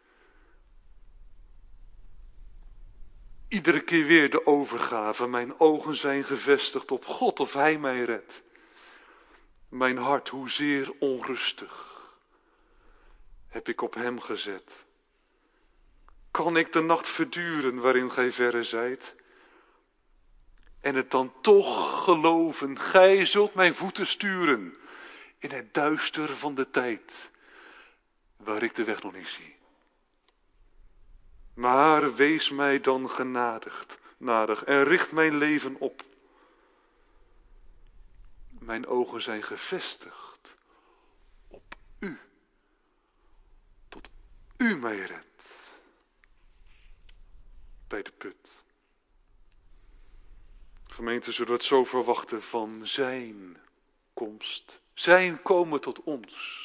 Iedere keer weer de overgave. Mijn ogen zijn gevestigd op God of Hij mij redt. Mijn hart, hoezeer onrustig, heb ik op Hem gezet. Kan ik de nacht verduren waarin gij verre zijt? En het dan toch geloven, gij zult mijn voeten sturen in het duister van de tijd, waar ik de weg nog niet zie. Maar wees mij dan genadigd, nadig en richt mijn leven op. Mijn ogen zijn gevestigd op u, tot u mij redt, bij de put. Gemeente, zullen we het zo verwachten van zijn komst, zijn komen tot ons.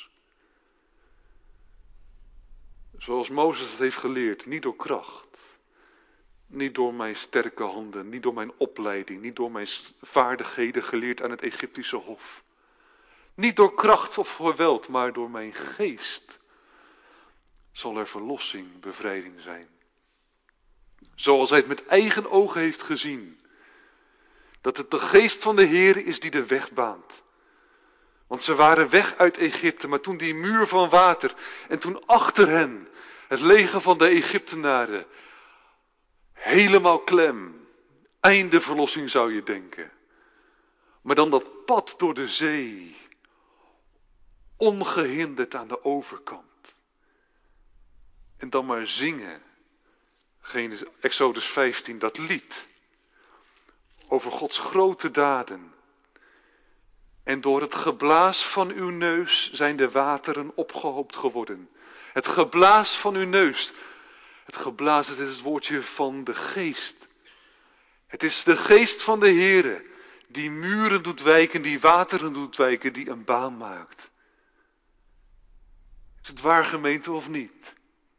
Zoals Mozes het heeft geleerd, niet door kracht, niet door mijn sterke handen, niet door mijn opleiding, niet door mijn vaardigheden geleerd aan het Egyptische hof. Niet door kracht of geweld, maar door mijn geest zal er verlossing, bevrijding zijn. Zoals hij het met eigen ogen heeft gezien. Dat het de geest van de Heer is die de weg baant. Want ze waren weg uit Egypte, maar toen die muur van water en toen achter hen het leger van de Egyptenaren helemaal klem. Einde verlossing zou je denken. Maar dan dat pad door de zee, ongehinderd aan de overkant. En dan maar zingen, Exodus vijftien, dat lied over Gods grote daden. En door het geblaas van uw neus zijn de wateren opgehoopt geworden. Het geblaas van uw neus. Het geblaas, het is het woordje van de geest. Het is de geest van de Heere die muren doet wijken, die wateren doet wijken, die een baan maakt. Het is het waar, gemeente, of niet?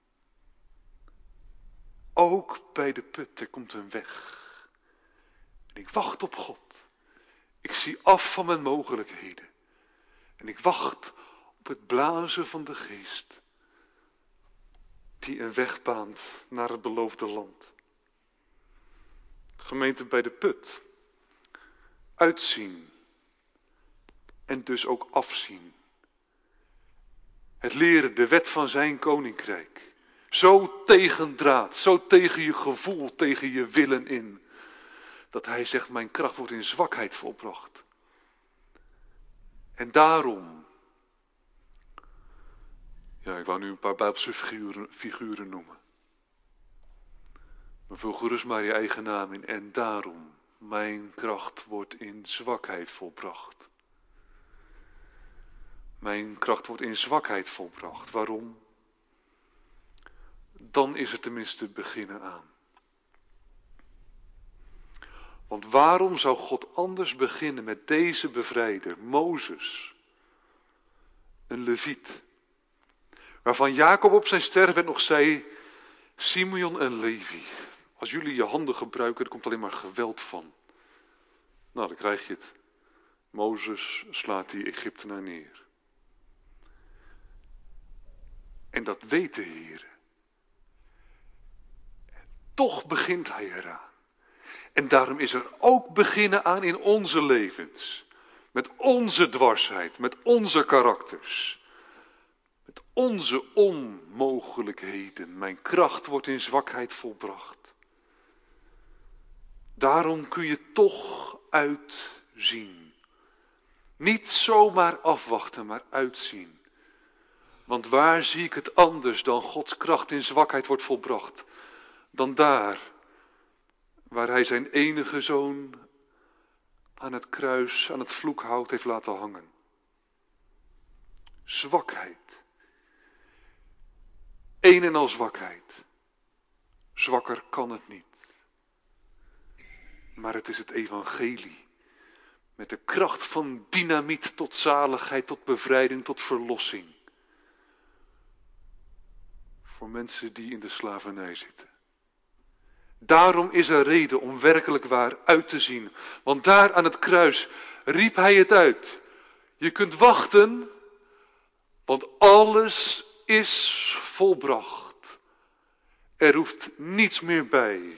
Ook bij de put, er komt een weg. En ik wacht op God. Ik zie af van mijn mogelijkheden. En ik wacht op het blazen van de geest. Die een weg baant naar het beloofde land. Gemeente, bij de put. Uitzien. En dus ook afzien. Het leren, de wet van zijn koninkrijk. Zo tegendraad, zo tegen je gevoel, tegen je willen in. Dat hij zegt, mijn kracht wordt in zwakheid volbracht. En daarom. Ja, ik wou nu een paar Bijbelse figuren, figuren noemen. Maar vul gerust maar je eigen naam in. En daarom, mijn kracht wordt in zwakheid volbracht. Mijn kracht wordt in zwakheid volbracht. Waarom? Dan is er tenminste beginnen aan. Want waarom zou God anders beginnen met deze bevrijder, Mozes, een leviet, waarvan Jacob op zijn sterfbed nog zei, Simeon en Levi, als jullie je handen gebruiken, er komt alleen maar geweld van. Nou, dan krijg je het. Mozes slaat die Egyptenaar neer. En dat weet de Heer. Toch begint hij eraan. En daarom is er ook beginnen aan in onze levens. Met onze dwarsheid, met onze karakters. Met onze onmogelijkheden. Mijn kracht wordt in zwakheid volbracht. Daarom kun je toch uitzien. Niet zomaar afwachten, maar uitzien. Want waar zie ik het anders dan Gods kracht in zwakheid wordt volbracht? Dan daar, waar hij zijn enige zoon aan het kruis, aan het vloekhout heeft laten hangen. Zwakheid. Een en al zwakheid. Zwakker kan het niet. Maar het is het evangelie. Met de kracht van dynamiet tot zaligheid, tot bevrijding, tot verlossing. Voor mensen die in de slavernij zitten. Daarom is er reden om werkelijk waar uit te zien. Want daar aan het kruis riep hij het uit. Je kunt wachten, want alles is volbracht. Er hoeft niets meer bij.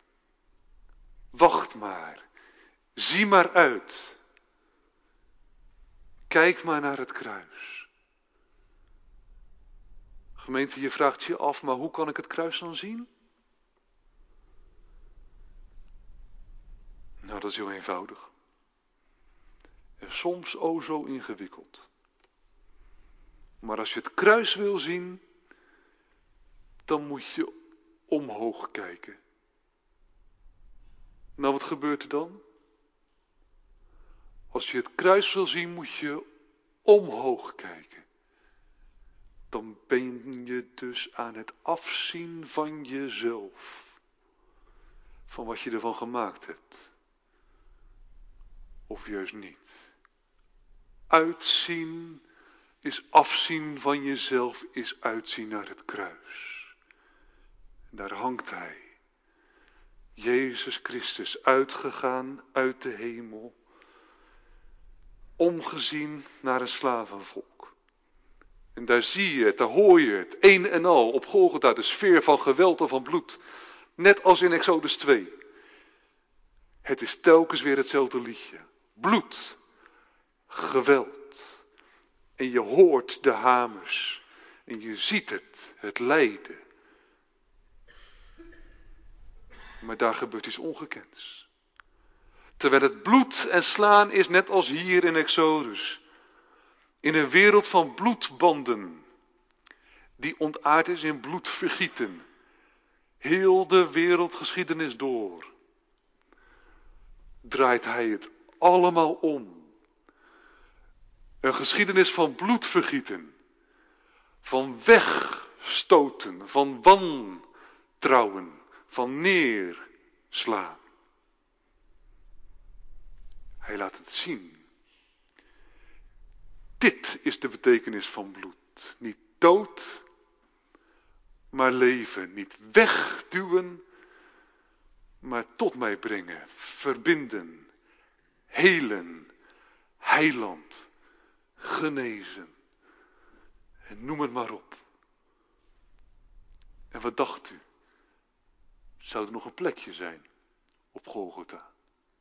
Wacht maar. Zie maar uit. Kijk maar naar het kruis. Gemeente, je vraagt je af, maar hoe kan ik het kruis dan zien? Nou, dat is heel eenvoudig. En soms o zo ingewikkeld. Maar als je het kruis wil zien, dan moet je omhoog kijken. Nou, wat gebeurt er dan? Als je het kruis wil zien, moet je omhoog kijken. Dan ben je dus aan het afzien van jezelf. Van wat je ervan gemaakt hebt. Of juist niet. Uitzien is afzien van jezelf, is uitzien naar het kruis. En daar hangt hij. Jezus Christus, uitgegaan uit de hemel. Omgezien naar een slavenvolk. En daar zie je het, daar hoor je het, een en al, op Golgotha, de sfeer van geweld en van bloed. Net als in Exodus twee. Het is telkens weer hetzelfde liedje. Bloed, geweld. En je hoort de hamers. En je ziet het, het lijden. Maar daar gebeurt iets ongekends. Terwijl het bloed en slaan is net als hier in Exodus. In een wereld van bloedbanden. Die ontaard is in bloedvergieten. Heel de wereldgeschiedenis door. Draait hij het allemaal om. Een geschiedenis van bloedvergieten. Van wegstoten. Van wantrouwen. Van neerslaan. Hij laat het zien. Dit is de betekenis van bloed. Niet dood, maar leven. Niet wegduwen, maar tot mij brengen. Verbinden, helen, heiland, genezen. En noem het maar op. En wat dacht u? Zou er nog een plekje zijn op Golgotha?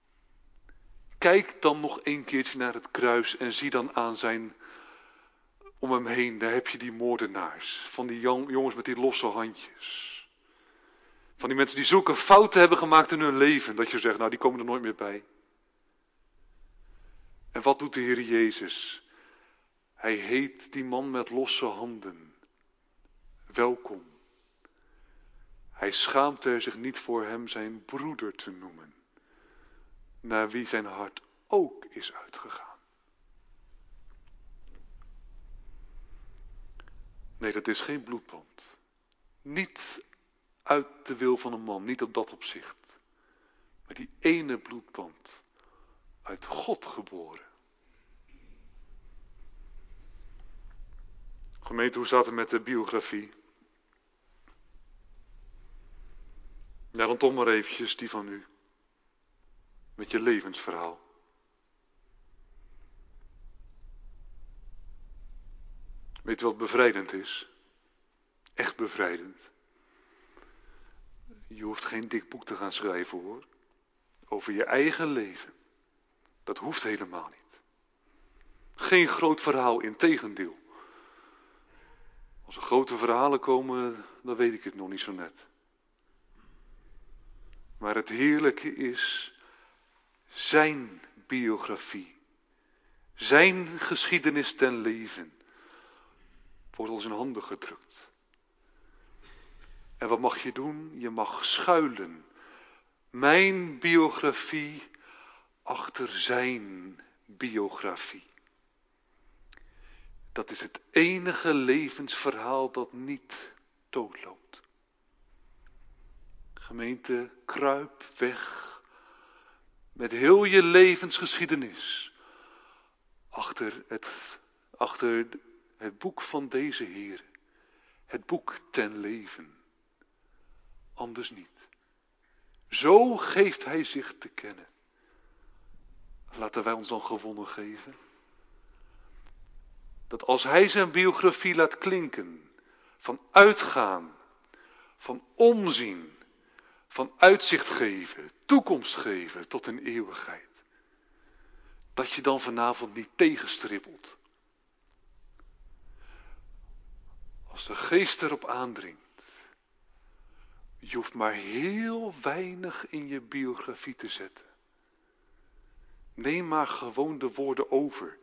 Kijk dan nog een keertje naar het kruis en zie dan aan zijn, om hem heen, daar heb je die moordenaars. Van die jongens met die losse handjes. Van die mensen die zulke fouten hebben gemaakt in hun leven, dat je zegt, nou die komen er nooit meer bij. En wat doet de Heer Jezus? Hij heet die man met losse handen welkom. Hij schaamt er zich niet voor hem zijn broeder te noemen, naar wie zijn hart ook is uitgegaan. Nee, dat is geen bloedband. Niet uit de wil van een man, niet op dat opzicht. Maar die ene bloedband, uit God geboren. Gemeente, hoe staat het met de biografie? Ja, dan toch maar eventjes die van u. Met je levensverhaal. Weet u wat bevrijdend is? Echt bevrijdend. Je hoeft geen dik boek te gaan schrijven hoor. Over je eigen leven. Dat hoeft helemaal niet. Geen groot verhaal, integendeel. Als er grote verhalen komen, dan weet ik het nog niet zo net. Maar het heerlijke is zijn biografie. Zijn geschiedenis ten leven. Wordt ons in handen gedrukt. En wat mag je doen? Je mag schuilen. Mijn biografie achter zijn biografie. Dat is het enige levensverhaal dat niet doodloopt. Gemeente, kruip weg met heel je levensgeschiedenis achter het, achter het boek van deze Heer. Het boek ten leven. Anders niet. Zo geeft hij zich te kennen. Laten wij ons dan gewonnen geven. Dat als hij zijn biografie laat klinken, van uitgaan, van omzien, van uitzicht geven, toekomst geven tot een eeuwigheid. Dat je dan vanavond niet tegenstribbelt. Als de geest erop aandringt. Je hoeft maar heel weinig in je biografie te zetten. Neem maar gewoon de woorden over.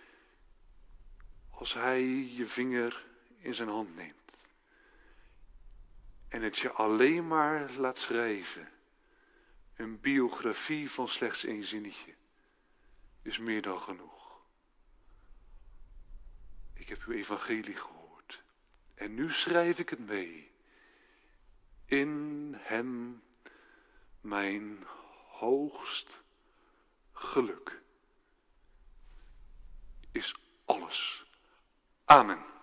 Als hij je vinger in zijn hand neemt. En het je alleen maar laat schrijven. Een biografie van slechts één zinnetje. Is meer dan genoeg. Ik heb uw evangelie gehoord. En nu schrijf ik het mee. In hem mijn hoogst geluk is alles. Amen.